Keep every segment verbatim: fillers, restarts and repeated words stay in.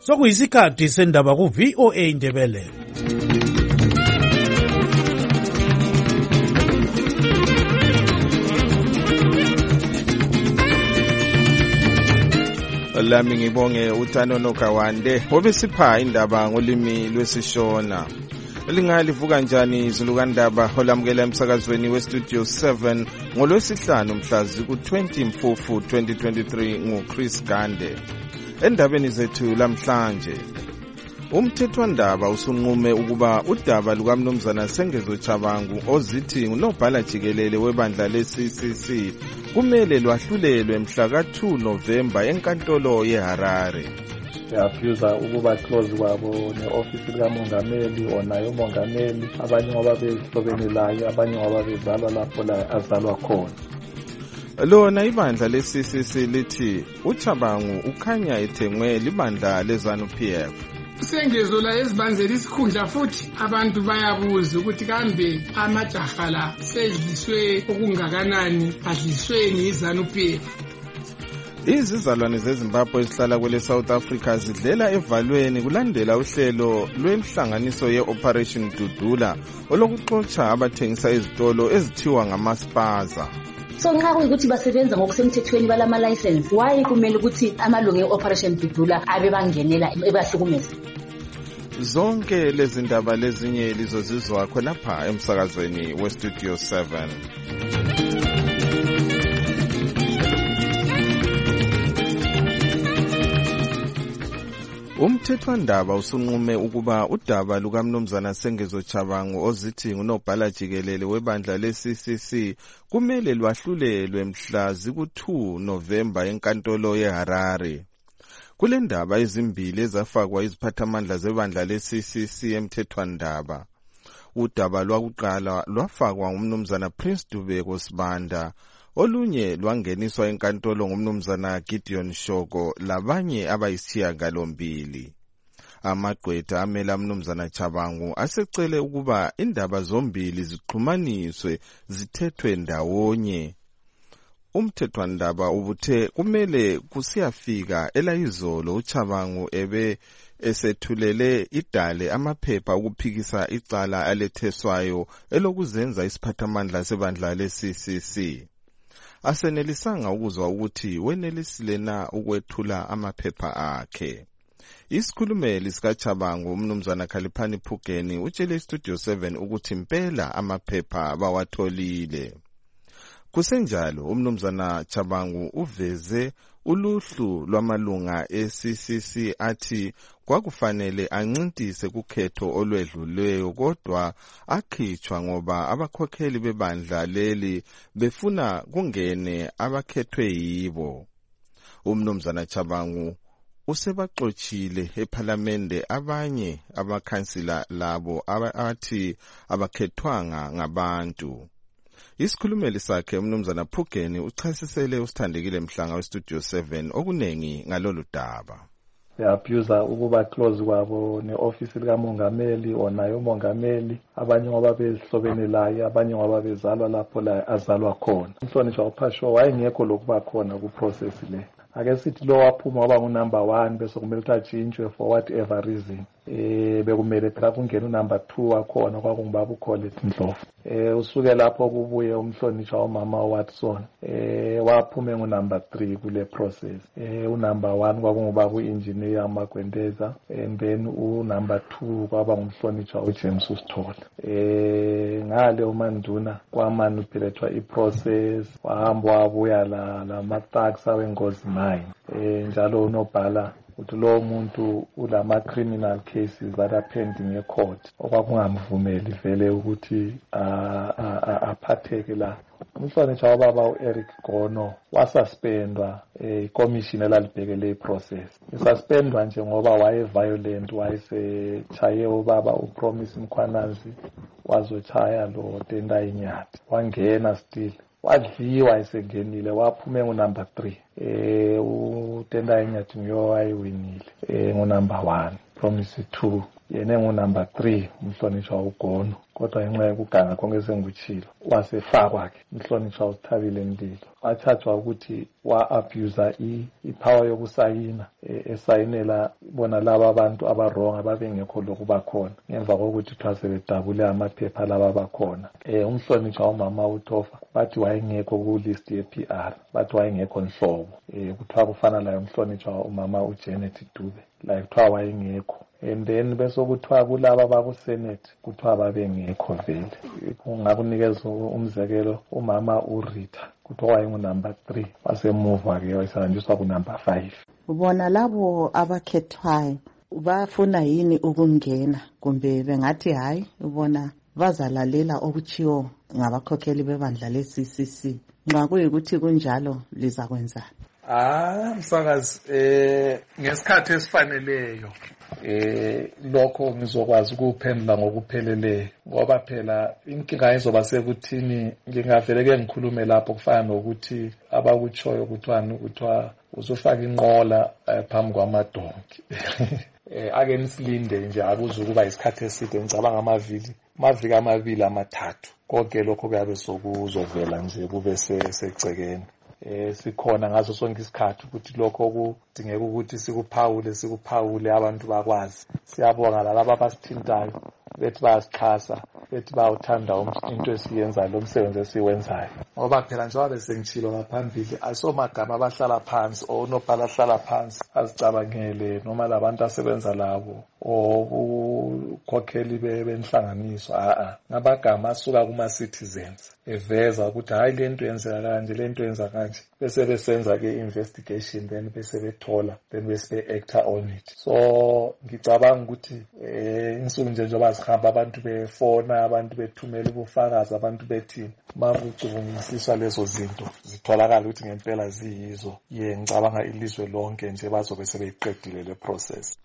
Sokuyisikhathi sendaba ku V O A Indebele. Lami ngibonge uTanono Kawande obesipha indaba ngolimi lwesishona. Lingalivuka kanjani izulukandaba holamukela emsakazweni we Studio seven ngolwesihlanu mhla ziku twenty Mfumfu twenty twenty-three nguChris Gande. Endabeni zethu lamhlanje umthethwandaba usunqume ukuba udaba lukaMnumzana Sengezo Chabangu ozithi unobhala jikelele webandla le-C C C kumele lwahlulelwe mhla ka two November enkantolo yeHarare. Yafuza ukuba close kwabo ne-office likamongameli onayo umongameli, abanye ngoba behlobene laye, abanye ngoba bezalwa lapho la azalwa khona. Lona ibandla le-C C C lithi uChabangu ukhanya ethengwe libandla leZANU-P F. Sengezo la ezibanzela isikhundla futhi abantu bayabuza ukuthi kambe amajaha la sedliswe okungakanani, adliswe yiZANU-P F. Izizalwane zeZimbabwe ezihlala kwele South Africa zidlela evalweni kulandela uhlelo lwenhlanganiso ye-Operation Dudula olokuxotsha abathengisa izitolo ezithiwa ngamaspaza. So nxa kuyikuthi basebenza ngokusemthethweni balama license, why kumele ukuthi amalungu e-Operation Dudula abe bangenela ebahlukumeza? Zonke lezi ndaba lezinye lizozizwa khonapha emsakazweni we Studio seven. Umthethwandaba usunqume ukuba udaba lukaMnumzana Sengezo Chabangu ozithi unobhala jikelele webandla le-C C C kumele lwahlulelwe mhla ziku two November enkantolo yeHarare. Kule ndaba ezimbili ezafakwa iziphathamandla zebandla le-C C C emthethwandaba. Udaba lwakuqala lwafakwa ngumnumzana Prince Dubeko Sibanda, olunye lwangeniswa enkantolo ngumnumzana Gideon Shoko labanye abayisishiyagalombili. Amagqwetha amela mnumzana Chabangu asecele ukuba indaba zombili zixhumaniswe zithethwe ndawonye. Umthethwandaba ubuthe kumele kusiyafika elayizolo uChabangu ebe esethulele idale amaphepha ukuphikisa icala aletheswayo elokuzenza isiphathamandla sebandla le-C C C. Asenelisanga ukuzwa ukuthi wenelisile na ukwethula amaphepha akhe. Isikhulumeli sikaChabangu umnumzana Khaliphani Phugeni utshele Studio seven ukuthi impela amaphepha bawatholile. Kusenjalo umnumzana Chabangu uveze uluhlu lwamalunga e-C C C athi kwakufanele ancintise kukhetho olwedluleyo kodwa akhitshwa ngoba abakhokheli bebandla leli befuna kungene abakhethwe yibo. Umnumzana Chabangu usebaxochile eParliamente abanye abakhansila labo abathi abakhethwanga ngabantu. Isikhulumeli sakhe umnumzana Phugeni uchasisele usithandekile Mhlanga we Studio seven okunengi ngalolu daba. Yafuza ukuba close kwabo ne-office likamongameli onayo umongameli, abanye ngoba behlobene laye, abanye ngoba bezalwa lapho la azalwa khona. Umhlonishwa uPhasho wayengekho lokuba khona ku process le. Ake sithi lo waphuma waba ngu number one bese kumele uthatshintshwe for whatever reason. Eh bekumele phela kungena unumber two wakhona kwakungibaba uColette Ndlovu. Eh usuke lapho kubuye umhlonishwa umama Watson. Eh waphume ngo number three kule process. Eh unumber one kwakungibaba uengineer Magwendeza, and then u number two kwaba ngumhlonishwa uJames Usithola. Eh ngale uManduna kwamanipulethwa iprocess, wahamba wabuya la lama-thugs awengozi nine. Eh njalo unobhala uthi lo muntu ulama criminal cases that are pending e-court okwakungamvumeli vele ukuthi aphatheke la. Umhlonishwa wababa uEric Gono wasuspendwa ikomishini elalibhekele iprocess. Isuspendwa nje ngoba waye violent, wayesechaye ubaba uPromise Mkhwanazi wazochaya lo Tendai Nyathi, wangena still wadliwa esengenile waphume ngo number three. Eh uTendai Nyathi nguye wayewinile eh ngo number one, Promise two yena engunumber three umhlonishwa uGono, kodwa ngenxa yokuganga konke esengikuchilo wasefakwa-ke umhlonishwa uSithabile Mlilo. Wathathwa ukuthi wa-abuser i-power yokusayina, esayinela bona laba abantu abarong ababengekho lokhu bakhona ngemva kokuthi kuthiwa sebedabule amaphepha laba bakhona. Um umhlonishwa umama uTofa bathi wayengekho ku-list ye-P R, bathi wayengekho nhlobo. Um kuthiwa kufana layo umhlonishwa umama uJanet Dube, la kuthiwa wayengekho. And then bese kuthiwa kulaba bakusenate kuthiwa babengekho vele. Kungakunikeza umzekelo umama uRita kuthiwa wayengunumber three, wasemuva-ke wayesanjiswa kunumber five. Bona labo abakhethwayo bafuna yini ukungena kumbe bengathi hayi ubona bazalalela okuchiwo ngabakhokheli bebandla le-C C C? Nxa kuyikuthi kunjalo liza kwenzani? Ah, msakazi, eh ngesikhathi esifaneleyo eh lokho ngizokwazi ukuphendula ngokupheleleyo, ngoba phela inkinga izoba sekuthini ngingavele ke ngikhulume lapho kufana nokuthi abakutshoyo kuthiwani ukuthiwa uzofaka inqola phambi kwamadonki. Eh ake nisilinde nje akuze ukuba isikhathi eside, ngicabanga amavili amaviki amabili amathathu konke lokho kuyabe sokuzovela nje kube secekeni. Eh sikhona ngaso sonke isikhathi ukuthi lokho kudingeka ukuthi sikuphawule sikuphawule abantu bakwazi. Siyabonga lalabo abasithintayo bethi bayasixhasa, bethi bawuthanda into esiyenzayo lo msebenzi esiwenzayo, ngoba phela njengoba besengitshilo ngaphambili asomagama abahlala phansi onobhala ahlala phansi azicabangele noma labantu asebenza labo okukhokheli benhlanganiso. a ngabagama asuka kuma citizens eveza ukuthi hayi lento yenzeka kanje lento yenza kanje, bese besenza ke investigation, then bese bethola, then bese actor on it. So ngicabanga ukuthi eh insuku nje njengoba zihamba abantu befona, abantu bethumela ubufakazi, abantu bethi makucubungisiswa lezo zinto zitholakala ukuthi ngempela ziyizo, ye ngicabanga ilizwe lonke nje bazobe sebeyiqedile le process.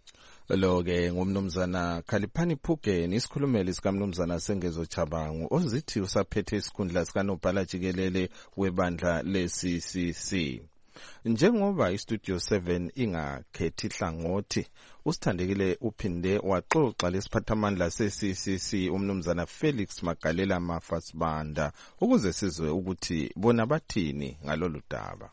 Lo-ke ngumnumzana Khaliphani Phugeni, isikhulumeli sikamnumzana Sengezo Chabangu ozithi usaphethe isikhundla sikanobhala jikelele webandla le-C C C. Njengoba iStudio seven ingakhethi hlangothi, usithandekile uphinde waxoxa lesiphathamandla se-C C C umnumzana Felix Magalela Mafasibanda ukuze sizwe ukuthi bona bathini ngalolu daba.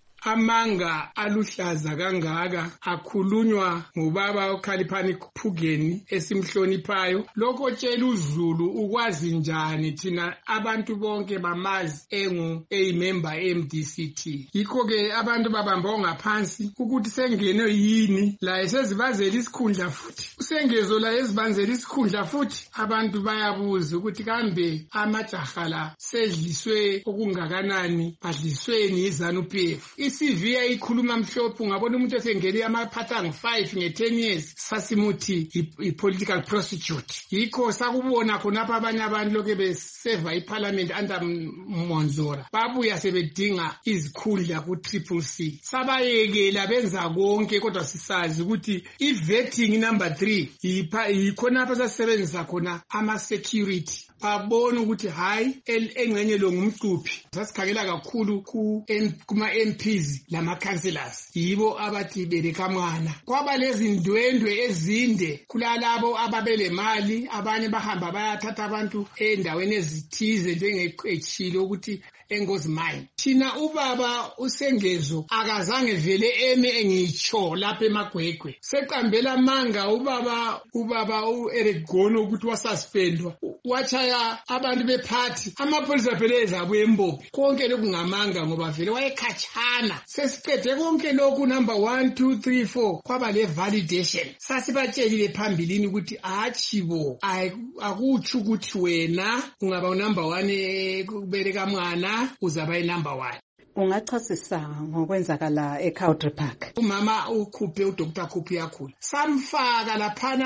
Amanga aluhlaza kangaka akhulunywa ngubaba uKhaliphani Phugeni esimhloniphayo. Lokho tshela uZulu ukwazi njani thina abantu bonke bamazi engu member M D C T. Yikho ke abantu babamba ngaphansi ukuthi sengene yini la esezibazela isikhundla futhi. Usengezo la ezibanzela isikhundla futhi abantu bayabuza ukuthi kambe amajaha la sedliswe okungakanani, badlisweni izanu P F. I-C V ikhuluma mhlophe, ngabona umuntu esengene amaphatha nge-five nge-ten years sasimuthi i-political prostitute. Yikho sakubona khonapha abanye abantu lokho beseva iparliament under Monzora babuya sebedinga izikhundla ku-Triple C. Sabayekela benza konke, kodwa sisazi ukuthi i-vetting number three yikhonapha sasebenzisa khona ama-security. Babona ukuthi hayi engcenye lo ngumcuphi. Sasikhangela kakhulu kuma-M Ps lama-councillors, yibo abathi berekamwana. Kwaba lezi ndwendwe ezinde kulalabo ababele mali, abanye bahamba bayathatha abantu endaweni ezithize njengechilo ukuthi engozi mine. Thina ubaba uSengezo akazange vele eme engitsho lapha eMagwegwe. Seqambela manga ubaba ubaba uEric Gono ukuthi wasuspendwa, wachaya abantu bephathi, amapolisa vele ezabuye embophi. Konke lokhu ngamanga ngoba vele wayekhatshana. Sesiqede konke lokhu number one two three four kwaba le validation. Sasibatshelile phambilini ukuthi achibo akutsho ukuthi wena ungaba number one kubereka mwana uzaba number one. Ungachasisa ngokwenzakala eCowdry Park. Umama ukhuphe uDr Khuphi yakhula. Samfaka laphana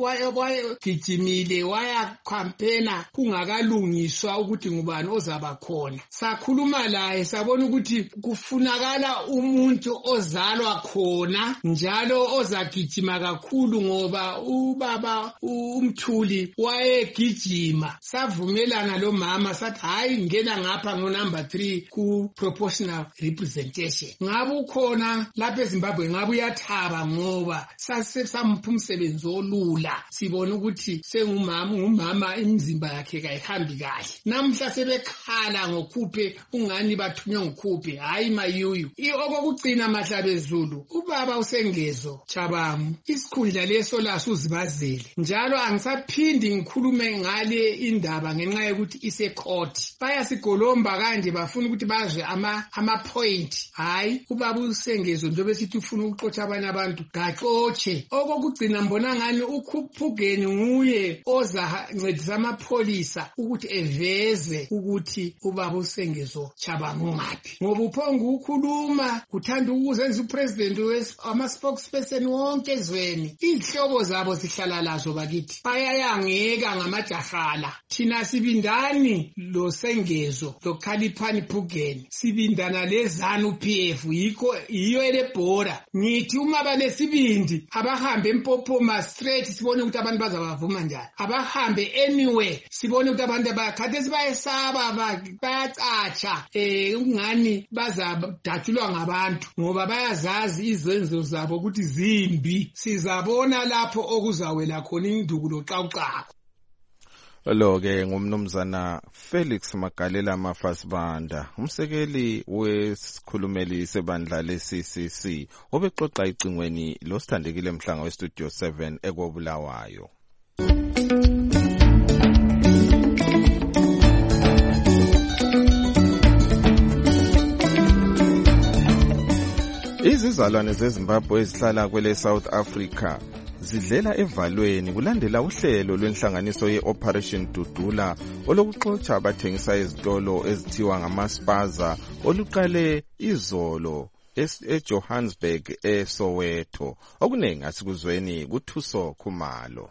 wayegijimile waya campaigna kungakalungiswa ukuthi ngubani ozaba khona. Sakhuluma laye sabona ukuthi kufunakala umuntu ozalwa khona njalo ozagijima kakhulu ngoba ubaba uMthuli wayegijima. Savumelana lo mama sathi hayi ngena ngapha ngo number three ku propose proportional representation. Ngabe ukhona lapha eZimbabwe ngabe uyathaba ngoba sasesampha umsebenzi olula. Sibona ukuthi sengumama ngumama imizimba yakhe kayihambi kahle. Namhla sebekhala ngokhuphe ungani bathunywa ngokhuphe hayi mayuyu. Okokugcina Mahlabezulu ubaba uSengezo Chabamu isikhundla leso laso uzibazele. Njalo angisaphindi ngikhulume ngale indaba ngenxa yokuthi ise court. Bayasigolomba kanje bafuna ukuthi bazwe ama ama point. Hayi ubaba uSengezo njengoba sithi ufuna ukuxotsha abanye abantu gaxotshe. Okokugcina mbona ngani ukhuphugeni nguye oza ncedisa amapholisa ukuthi eveze ukuthi ubaba uSengezo Chabamu ngaphi. Ngoba uphonga ukukhuluma kuthanda ukuzenza upresident wama spokesperson wonke ezweni. Inhlobo zabo zihlala lazo bakithi. Bayayangeka ngamajahala. Thina sibindani lo Sengezo lo Khaliphani Phugeni. Sibindana lezanu P F yikho iyo elebhora. Ngithi uma banesibindi abahambe eMpophoma straight sibone ukuthi abantu bazabavuma njani. Abahambe anywhere sibone ukuthi abantu bakhathesi bayesaba bayacatsha eh ungani bazadatshulwa ngabantu ngoba bayazazi izenzo zabo ukuthi zimbi. Sizabona lapho okuzawela khona induku loxawuxawo. Lo ke ngumnumzana Felix Magalela Mafasibanda, umsekeli wesikhulumeli sebandla le-C C C obexoxa icingweni losithandekile mhlanga we-Studio seven ekobulawayo. Izizalwane zeZimbabwe ezihlala kwele South Africa zidlela evalweni kulandela uhlelo lwenhlanganiso ye-Operation Dudula olokuxotsha abathengisa ezitolo ezithiwa ngamaspaza oluqale izolo eJohannesburg eSoweto. Okuningi asikuzweni kuThuso Khumalo.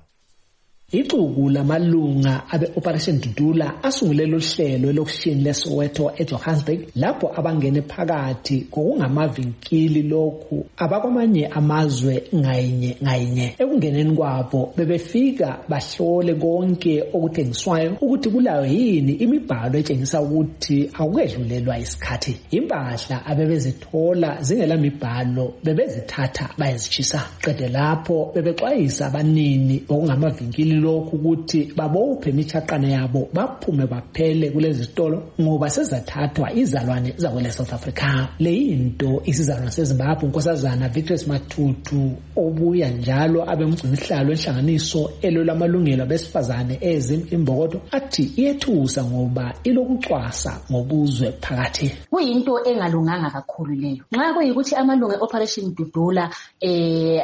Ixuku lamalunga abe-Operation Dudula asungulelo hlelo elokushini leSoweto eJohannesburg lapho abangene phakathi ngokungamavinkili lokhu abakwamanye amazwe ngayinye ngayinye. Ekungeneni kwabo bebefika bahlole konke okuthengiswayo ukuthi kulayo yini imibhalo etshengisa ukuthi akukedlulelwa isikhathi. Impahla abebezithola zingela mibhalo bebezithatha bayezitshisa. Qede lapho bebexwayisa abanini okungamavinkili lokhu ukuthi babophe imithaqane yabo baphume baphele kulezi zitolo ngoba sezathathwa izalwane zakwele South Africa. Le into isizalwane seZimbabwe unkosazana Victor Matutu obuya njalo abemgcinihlalo enhlanganiso elwela amalungelo abesifazane ezimbokodo athi iyethusa ngoba ilokucwasa ngobuzwe phakathi. Kuyinto engalunganga kakhulu leyo. Nxa kuyikuthi amalunga Operation Dudula eh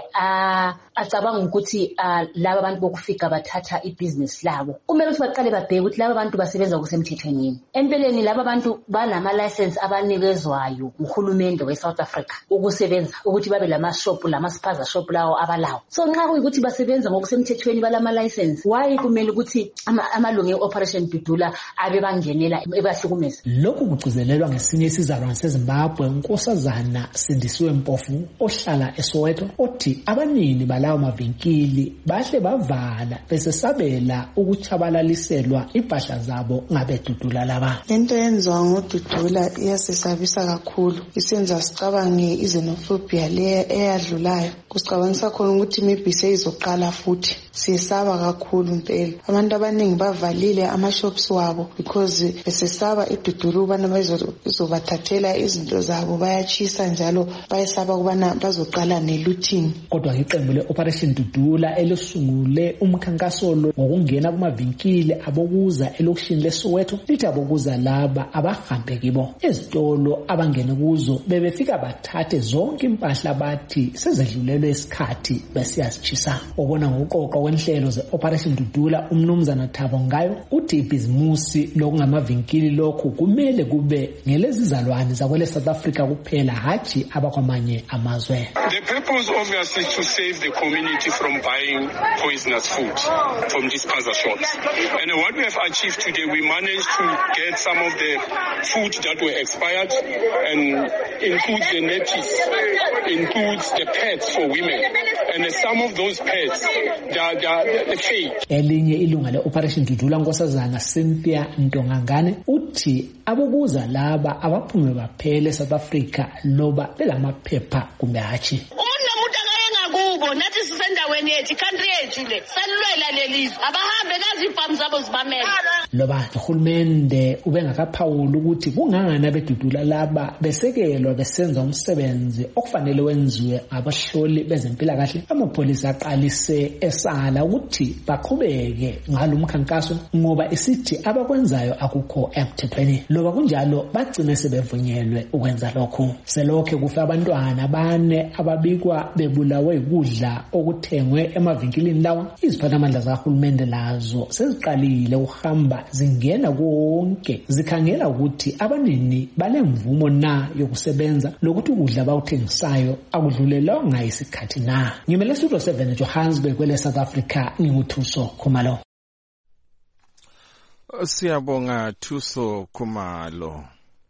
acabanga ukuthi laba abantu bokufika bathatha ibusiness labo kumele ukuthi baqale babheke ukuthi laba bantu basebenza kusemthethweni yini. Empeleni laba bantu banama license abanikezwayo uhulumende weSouth Africa ukusebenza ukuthi babe lama shop lama spaza shop lawo abalawo. So nxa kuyikuthi basebenza ngokusemthethweni balama license why kumele ukuthi amalunga eOperation Dudula abe bangenela ebahlukumeza. Lokhu kucizelelwa ngesinye isizalwane seZimbabwe unkosazana Sindisiwe Mpofu ohlala eSoweto othi abanini balawo mavinkili bahle bavala besesabela ukuchabalaliselwa impahla zabo ngabedudula laba. Lento yenziwa ngodudula iyasesabisa kakhulu, isenza sicabange izenophobia le eyadlulayo, kusicabangisa khona ukuthi maybe seyizoqala futhi. Siyesaba kakhulu impela. Abantu abaningi bavalile ama-shops wabo because besesaba idudula ubana bazobathathela izinto zabo, bayachisa njalo bayesaba kubana bazoqala ne-looting. Kodwa iqembu le-Operation Dudula elosungule umkhankaso lo ngokungena kumavinkili abokuza elokishini leSoweto lithi abokuza laba abahambe kibo ezitolo abangene kuzo bebefika bathathe zonke impahla bathi sezedlulelwe isikhathi besiyazitshisa. Obona ngoqoqo wenhlelo ze-Operation Dudula umnumzana Thabo ngayo uthi ibhizimusi lokungamavinkili lokhu kumele kube ngelezizalwane zakwele South Africa kuphela hathi abakwamanye amazwe. The purpose obviously to save the community from buying poisonous food from these spaza shops. And what we have achieved today, we managed to get some of the food that were expired and includes the nappies, includes the pads for women, and some of those pets, they are, they are, they're fake. Elinye ilunga le-Operation Dudula Nkosazana Cynthia Ntongangane uthi abokuza laba abaphume baphele eSouth Africa loba belamaphepha kumbe hatshi. Kubo nathi sisendaweni yethu country yethu le sanilwela lelizwe abahambe kazi ifamu zabo zibamele loba uhulumende ubengakaphawula ukuthi kungangana bedudula laba besekelwa besenza umsebenzi okufanele wenziwe abahloli bezempilakahle. Amapolisa aqalise esala ukuthi baqhubeke ngalomkhankaso ngoba isithi abakwenzayo akukho emthethweni. Loba kunjalo bagcina sebevunyelwe ukwenza lokho. Selokhe kufa abantwana bane ababikwa bebulawe ukudla okuthengwe emavinkilini lawa. Iziphathamandla zahulumende lazo seziqalile ukuhamba zingena konke zikhangela ukuthi abanini balemvumo na yokusebenza lokuthi ukudla abawuthengisayo akudlulelanga isikhathi na. Ngimele Studio seven eJohannesburg kwele South Africa, nginguthuso Khumalo. Siyabonga Thuso Khumalo.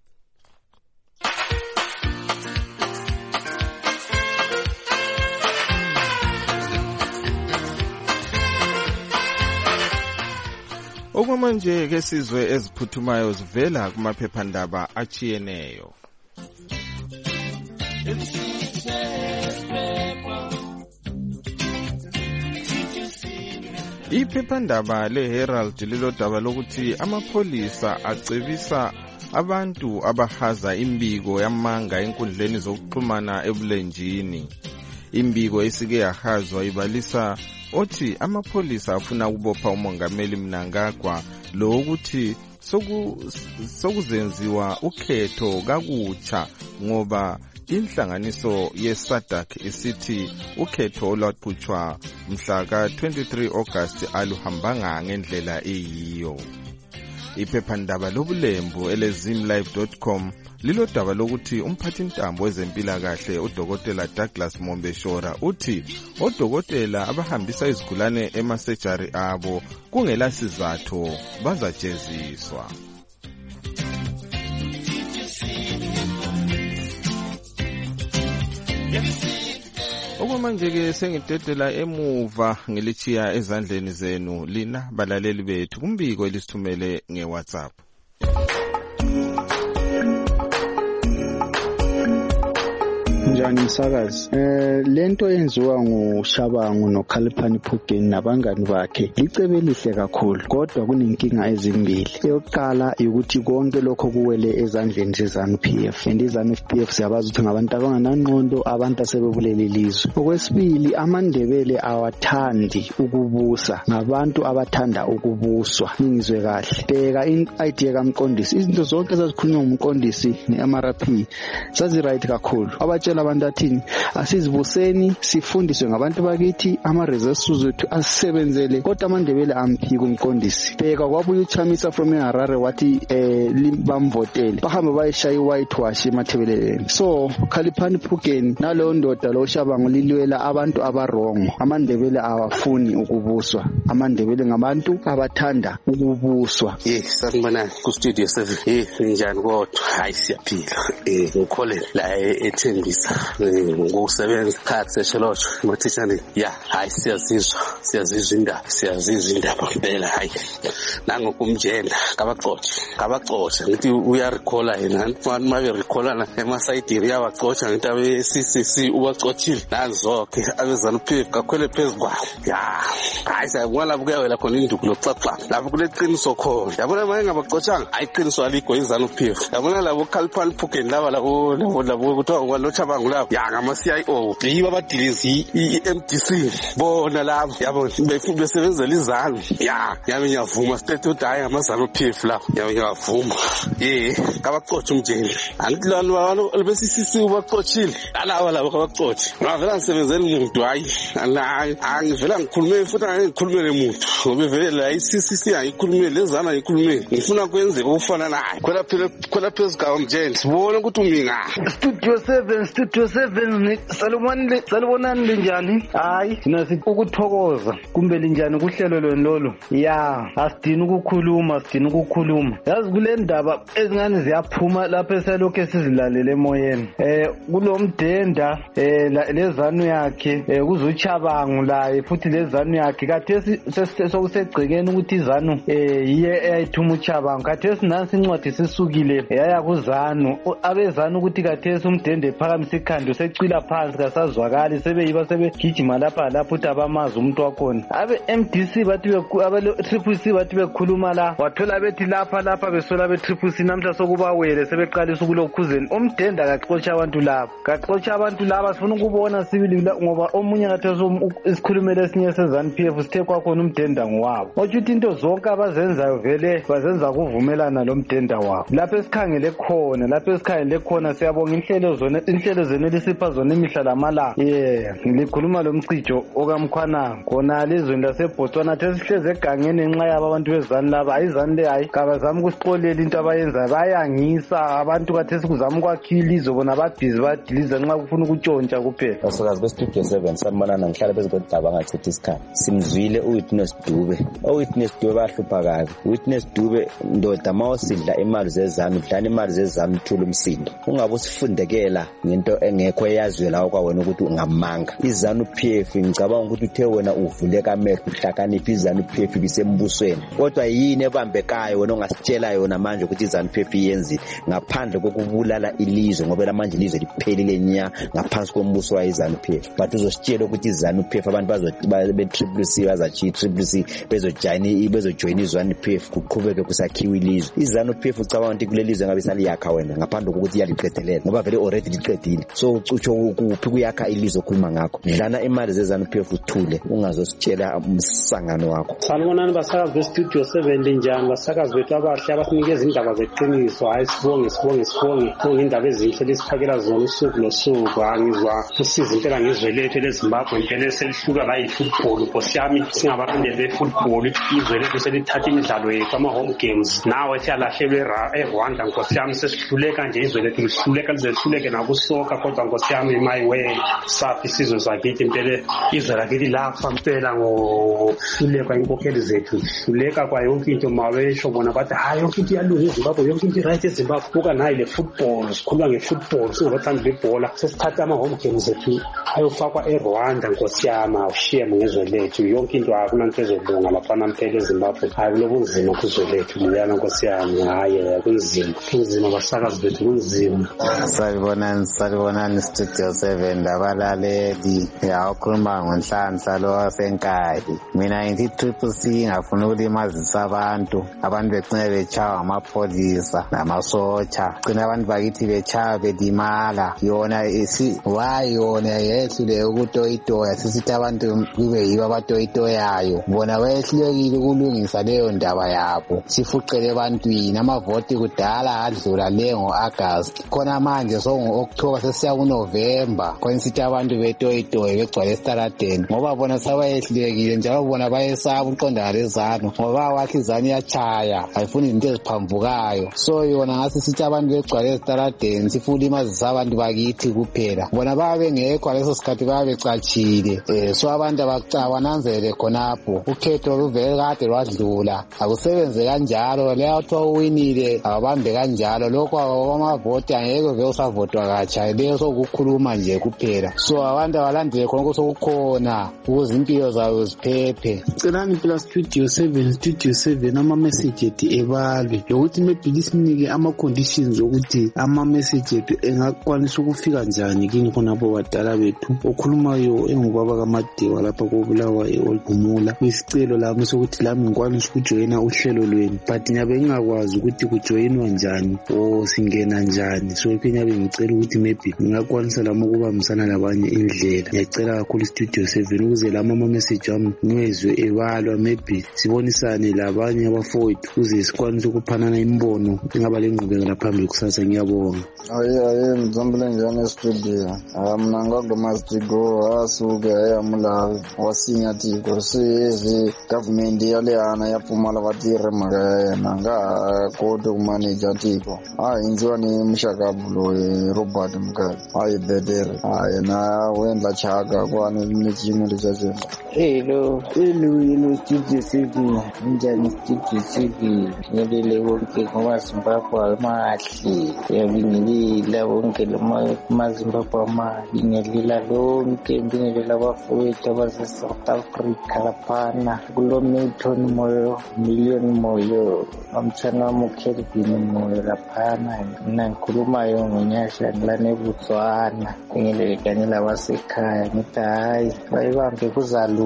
Okwamanje ke sizwe eziphuthumayo zivela kumaphephandaba achiyeneyo. Iphephandaba leHerald lilodaba lokuthi amapholisa acebisa abantu abahaza imbiko yamanga enkundleni zokuxhumana ebulenjini. Imbiko esike yahazwa ibalisa othi amapholisa afuna ukubopha umongameli Mnangagwa lo ukuthi sokuzenziwa ukhetho kakutsha ngoba inhlanganiso yeSADC isithi ukhetho olwaqhutshwa mhla ka twenty-three August aluhambanga ngendlela eyiyo. Iphephandaba lobulembu elezimlive dot com lilodaba lokuthi umphathintambo wezempilakahle uDokotela Douglas Mombeshora uthi odokotela abahambisa izigulane emasejari abo kungela sizathu bazajeziswa. Okwamanje ke sengidedela emuva ngilichiya ezandleni zenu lina balaleli bethu kumbiko elisithumele ngeWhatsApp. Njani msakazi, eh lento yenziwa nguShabangu noKhaliphani Phugeni nabangani bakhe licebe lihle kakhulu, kodwa kunenkinga ezimbili. Eyokuqala ukuthi konke lokho kuwele ezandleni zeZANU P F, and iZANU P F siyabazi ukuthi ngabantu abangananqondo, abantu asebebulele ilizwe. Okwesibili, amaNdebele awathandi ukubusa, ngabantu abathanda ukubuswa. Ningizwe kahle, bheka i-idea kaMqondisi, izinto zonke ezazikhulunywa nguMqondisi ne-M R P sazi right kakhulu. Abatshela abantu athini asizibuseni sifundiswe ngabantu bakithi ama-resources wethu asisebenzele, kodwa amaNdebele amphiki uMqondisi. Bheka kwabuye uChamisa from eHarare wathi eh bamvotele bahamba bayishaya i-whitewash emathebeleleni. So Khaliphani Phugeni nalo ndoda lo Shabangu lilwela abantu abarongo. AmaNdebele awafuni ukubuswa, amaNdebele ngabantu abathanda ukubuswa. Yes, sanibona ku Studio seven. Eh njani kodwa hayi siyaphila. Eh ngikholele la ethembisa ngokusebenza khathi seshelosho mathishani ya hayi siyazizwa siyazizwa indaba siyazizwa indaba impela hayi nangokumjenda kabaxoxe kabaxoxe ngithi uya recalla yena manje mabe recallana emasayidini yabaxoxa ngithi abe C C C ubaxoxile nanzokhe abezana P F kakhwele phezukwa ya hayi sayibona bukuyawela khona induku loxaxa lapho kuleqiniso khona yabona manje ngabaxoxanga ayiqiniso alikho izana P F yabona labo Khaliphani Phugeni laba labo labo kuthiwa kwaloChabangu lapho ya ngama C I O yiba badilizi i-M D C bona labo yabo besebenzela izalo ya yami ngiyavuma state ukuthi hayi ngamazalo P F lapho yami ngiyavuma eh kabaxoxa umjeni angithi lana abantu besisisi ubaxoxile alaba labo kabaxoxe ngavela ngisebenzela umuntu hayi angivela ngikhulume futhi angikhulume lemuntu ngoba vele la I-C C C ayikhulume lezana ayikhulume ngifuna kwenzeka ukufana naye khona phela khona phezulu ka umjeni sibone ukuthi uminga Studio seven Studio Studio seven salubonani salubonani linjani? Hayi thina sithi ukuthokoza kumbe linjani kuhlelo lwenlolo. Ya asidini ukukhuluma sidini ukukhuluma. Yazi kule ndaba ezingane ziyaphuma lapha esalokho sizilalele emoyeni. Eh kulomdenda eh lezanu yakhe eh kuzuchabangu la futhi lezanu yakhe kathesi sokusegcekeni ukuthi izanu eh yiye eyayithuma uchabangu. Kathesi nansi incwadi sisukile yaya kuzanu abezanu ukuthi kathesi umdende phakamisa ikhanda secwila phansi kasazwakali sebeyiba sebegijima lapha lapho uthi abamazi umuntu wakhona. Abe M D C bathi abe Triple C bathi bekhuluma la wathola bethi lapha lapha besola be Triple C namhla sokubawele sebeqalisa ukulokhuzeni umdende akaxotsha abantu laba kaxotsha abantu laba sifuna ukubona sibili ngoba omunye kathesi isikhulumele esinye sezanu P F sithe kwakhona umdende ngowabo. Othi into zonke abazenzayo vele bazenza kuvumelana lo mdende wabo. Lapha esikhangele khona lapha esikhangele khona siyabonga inhlelo zona inhlelo zene lisipha zona imihla lamala. Yeah ngilikhuluma lo mcijo okamkhwana khona lezweni laseBotswana thesihleze egangeni enxa yaba abantu bezani laba ayizani le hayi kabazama ukusixolela into abayenza bayangisa abantu kathesi kuzama ukwakhila izobona ababhizi badiliza nxa kufuna ukutshontsha kuphela. Asokazi beStudio seven sanibonana ngihlala bezigodaba ngachithi isikhathi simzwile uWitness Dube uWitness Dube bahlupha kabi. Witness Dube ndoda mawusidla imali zezanu udlana imali zezanu thula umsindo ungabe usifundekela ngento engekho eyaziwe lawo kwawena ukuthi ungamanga. Izanu P F ngicabanga ukuthi uthe wena uvuleka amehlo uhlakaniphi izanu P F bisembusweni kodwa yini ebambekayo wena ongasitshela yona manje ukuthi izanu P F yenzi ngaphandle kokubulala ilizwe ngoba lamanje ilizwe liphelile nya ngaphansi kombuso wa izanu P F. But uzositshela ukuthi izanu P F abantu bazo be Triple C bazachi Triple C bezojoin bezojoin izanu P F kuqhubeke kusakhiwa ilizwe. Izanu P F ucabanga ukuthi kulelizwe ngabe saliyakha wena ngaphandle kokuthi yaliqedelela ngoba vele already liqedile. So ucutsho kuphi kuyakha ilizwe okhuluma ngakho dlana imali zezanu P F uthule ungazositshela umsangano wakho. Salibonani basakazi beStudio seven linjani basakazi bethu abahle abasinikeza indaba zeqiniso hayi sibonge sibonge sibonge indaba ezinhle lesiphakela zona usuku losuku angizwa usiza impela ngizwe lethu leZimbabwe impela selihluka la ifootball Nkosi yami singabalandeli befootball izwe lethu selithatha imidlalo yethu ama home games nawe siyalahlelwe eRwanda Nkosi yami sesihluleka nje izwe lethu lihluleka lizehluleke nakusoka kodwa Nkosi yami my way safi isizwe sakithi impela izwe lakithi lapha impela ngohluleka inkokheli zethu hluleka kwa yonke into mawesho bona bathi hayi yonke into yalunga eZimbabwe yonke into right eZimbabwe buka nayi le football sikhuluma ngefootball singabathandi bebhola sesithatha ama home games zethu ayofakwa eRwanda Nkosi yami awushiye ngezwe lethu yonke into akunanto ezolunga lapha nampela eZimbabwe hayi kulobunzima kuzwe lethu liyana Nkosi yami hayi kunzima kunzima basakazi bethu kunzima. Salibonani salibonani Studio seven labalaleli yawukhuluma ngonhlanhla lo wasenkayi mina ngithi Triple C ngafuna ukulimazisa abantu abantu becine bechawa amapholisa namasotsha cina abantu bakithi bechawa belimala yona isi why yona yehlule ukutoyitoya sisithi abantu kube yibo abatoyitoyayo bona wehlulekile ukulungisa leyo ndaba yabo sifuqele ebantwini amavoti kudala adlula le ngo-August khona manje so ngo-October sesiya kuNovember khona sithi abantu betoyitoye begcwale esitaradeni ngoba bona sabayehlulekile njalo bona bayesaba uqondana lezanu ngoba wathi izanu iyachaya ayifuni izinto eziphambukayo so yona ngasi sithi abantu begcwale esitaradeni sifuna imazisa abantu bakithi kuphela bona babe bengekho leso sikhathi babe becatshile eh so abantu abacabananzele khonapho ukhetho luvele kade lwadlula akusebenze kanjalo leyo thowa uwinile abambe kanjalo lokho amavoti angeke vele usavotwa katsha leyo sokukhuluma nje kuphela so abantu abalandele khonoko sokukhona ukuze impilo zabo ziphephe. Celani phela Studio seven Studio seven ama message ethu ebalwe ukuthi maybe lisinike ama conditions ukuthi ama message ethu engakwanisa ukufika njani kini khonapho badala bethu okhulumayo engubaba kaMadewa lapha kobulawa eOlgumula kwisicelo lami sokuthi lami ngikwanisa ukujoyina uhlelo lweni but nyabe ngingakwazi ukuthi kujoyinwa njani o singena njani so nyabe ngicela ukuthi maybe ngingakwanisa lami ukubambisana labanye indlela ngiyacela kakhulu Studio seven ukuze lama ama message ami niwezwe ebalwa maybe sibonisane labanye abafowethu ukuze sikwanise ukuphanana imbono ingaba lengqubekela phambili kusasa ngiyabonga. Ayi ayi mzambile njani estudio amna ngagomasigo asuke ayamulavi wasinya tiko sizi government yaleana yaphumala vatirhi maka nanga koti kumanage tiko ah inziwa ni mshakabulo Robert chaga hayi betere hayi na wendla chaga kwane nijimo lizazenza. Hello, hello, hello, Studio seven. Njani Studio seven. Ngilele wonke ngamaZimbabwe amahle. Ngiyabingelela wonke lamaZimbabwe amahle. Ngiyalila lonke, ngiyalila abafowethu abase-South Africa laphana. Kulo Milton Moyo, Million Moyo. Amtshana wami uKelvin Moyo laphana. Mina ngikhulumayo ngonyasha ngilana eBotswana. Ngiyalele kanye labasekhaya. Ngithi hayi, bayibambe kuzalo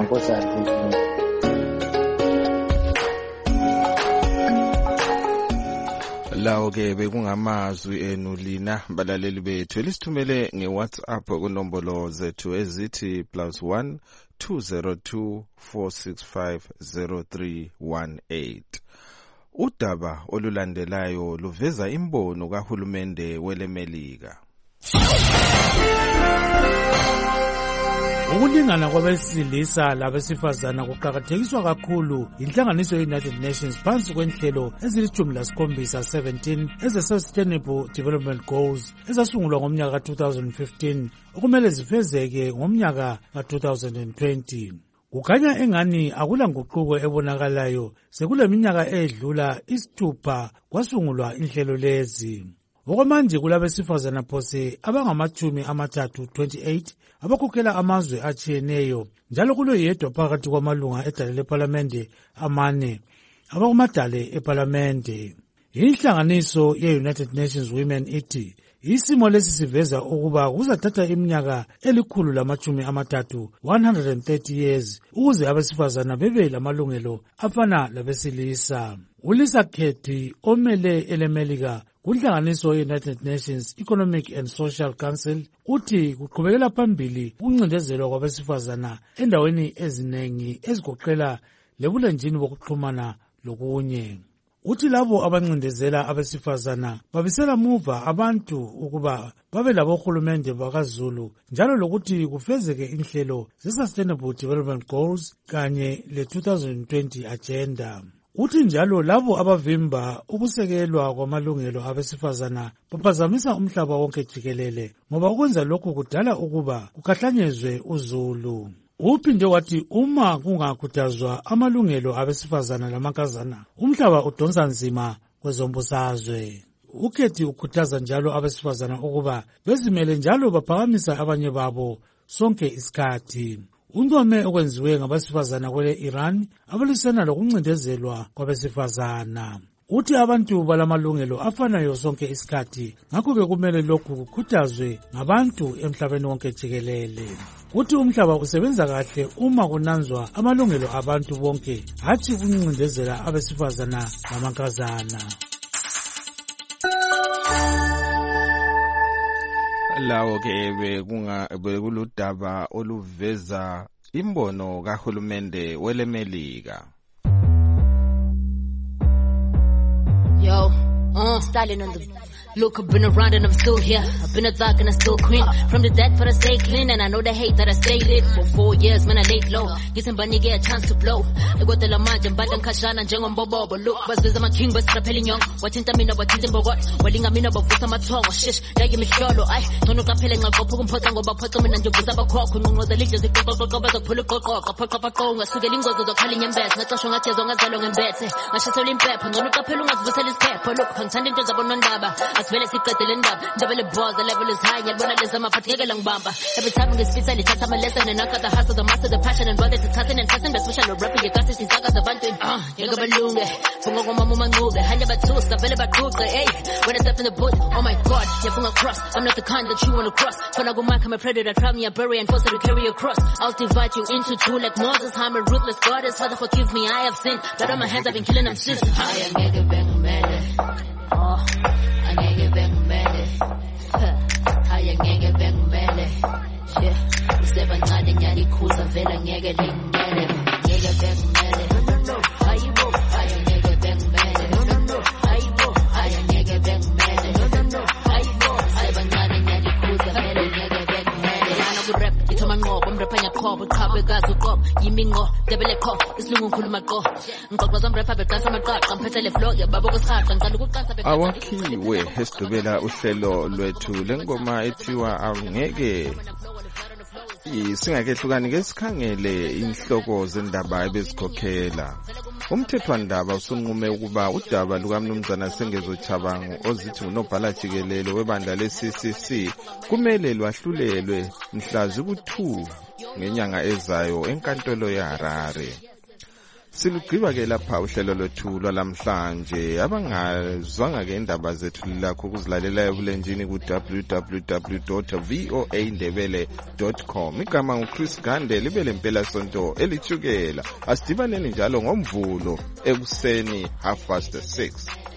lawo ke bekungamazwi enu lina balaleli bethu elisithumele ngeWhatsApp kunombolo zethu ezithi plus one two zero two four six five zero three one eight. Udaba olulandelayo luveza imbono kahulumende welemelika. Ukulingana kwabesilisa labesifazana kuqakathekiswa kakhulu inhlanganiso ye-United Nations phansi kwenhlelo ezilishumi lasikhombisa seventeen eze-Sustainable Development Goals ezasungulwa ngomnyaka ka two thousand fifteen okumele zifezeke ngomnyaka ka two thousand twenty. Kukhanya engani akula nguquko ebonakalayo sekule minyaka edlula isithupha kwasungulwa inhlelo lezi. Okwamanje kulabesifazana phose abangamachumi amathathu twenty-eight abakhokhela amazwe atshiyeneyo njalo kulo yedwa phakathi kwamalunga edale leParlamente amane abakumadale eParlamente. Inhlanganiso ye-United Nations Women ithi isimo lesi siveza ukuba kuzathatha iminyaka elikhulu lamachumi amathathu one hundred thirty years ukuze abesifazana bebe lamalungelo afana labesilisa. Ulisa Khethi omele elemelika kunhlanganiso ye-United Nations Economic and Social Council uthi kuqhubekela phambili ukuncindezelwa kwabesifazana endaweni ezinengi ezigoqela lebulenjini bokuxhumana lokunye. Uthi labo abancindezela abesifazana babisela muva abantu ukuba babe labohulumende bakaZulu njalo lokuthi kufezeke inhlelo ze-Sustainable Development Goals kanye le two thousand twenty agenda. Uthi njalo labo abavimba ukusekelwa kwamalungelo abesifazana baphazamisa umhlaba wonke jikelele ngoba ukwenza lokhu kudala ukuba kukahlanyezwe uzulu. Uphinde wathi uma kungakhuthazwa amalungelo abesifazana lamankazana umhlaba udonsa nzima kwezombusazwe. Ukhethi ukhuthaza njalo abesifazana ukuba bezimele njalo baphakamisa abanye babo sonke isikhathi. Ungome okwenziwe ngabesifazana kwele Iran abalwisana lokuncindezelwa kwabesifazana. Uthi abantu balamalungelo afanayo sonke isikhathi ngakho ke kumele lokhu kukhuthazwe ngabantu emhlabeni wonke jikelele. Uthi umhlaba usebenza kahle uma kunanzwa amalungelo abantu bonke hathi ukuncindezela abesifazana namankazana. Lawo ke bekunga bekuludaba oluveza imbono kahulumende welemelika. Yo, uh, styling on the look, I've been around and I'm still here. I've been a thug and I still queen. From the dead but I stay clean and I know the hate that I stay lit. For four years, man, I laid low. Listen, bunny, get a chance to blow. I got the lamaj and badan kashan and jang on bobo. But look, bas with my king, bas rappelling young. Watching Tamina, but teaching Bogot. Walling a mina, but with my tongue. Shish, that give me shallow. I don't know, capelling a couple of pots and go back to me and you was up a crock. Who knows the leaders, the cock, cock, cock, pull a cock, cock, cock, cock, cock, a sugalingo to the calling and best. Not a shong at your zongas along and bets. I should tell him pep. And look up, look at the selling step. Look, I'm sending to the Bonondaba. As well as he cut the double the balls, the level is high, and when I listen, my particular long bamba. Every time we speak, I tell my lesson, and I got the hustle, the master, the passion, and brother to cousin and cousin, but special rapping, you got to see Sagas of Bantu. Ah, you got a balloon, Fungo Mama move, Hanya Batu, Sabella Batu, hey, when I step in the boat, oh my god, you're from across. I'm not the kind that you wanna cross. When I go back, I'm a predator, trap me a bury and force to carry across. I'll divide you into two like Moses, I'm a ruthless goddess, Father forgive me, I have sinned, but on my hands I've been killing them since. I am nigga back, man. Oh, I nigga back, man. Haya ngeke bengibele yeah usebancane nyali khuza vela ngeke lingele ngeke bengibele hayibo haya ngeke bengibele hayibo haya ngeke bengibele hayibo usebancane nyali khuza vela ngeke bengibele yana ku rap ithoma ngoba umrapha nyakhobo chabe gazi ukop yimi ngo debele kho isilungu ngikhuluma qo ngiqoqwa zamrapha beqasa amaqaqa mphethele flow yababo kushaqa ngicela ukuqasa be awakhiwe esidubela uhlelo lwethu lengoma ethiwa angeke singakehlukani ke sikhangele inhloko zendaba ebezikhokhela. Umthethwandaba usunqume ukuba udaba lukaMnumzana Sengezo Chabangu ozithi unobhala jikelele webandla le-C C C kumele lwahlulelwe mhla ziku-two ngenyanga ezayo enkantolo yeHarare. Silugqiba ke lapha uhlelo lwethu lwalamhlanje. Abangazwanga ke indaba zethu lakho ukuzilalela ebulenjini ku w w w dot voa ndebele dot com. Igama nguChris Gande libe lempela sonto elithukela. Asidibaneni njalo ngomvulo ekuseni half past six.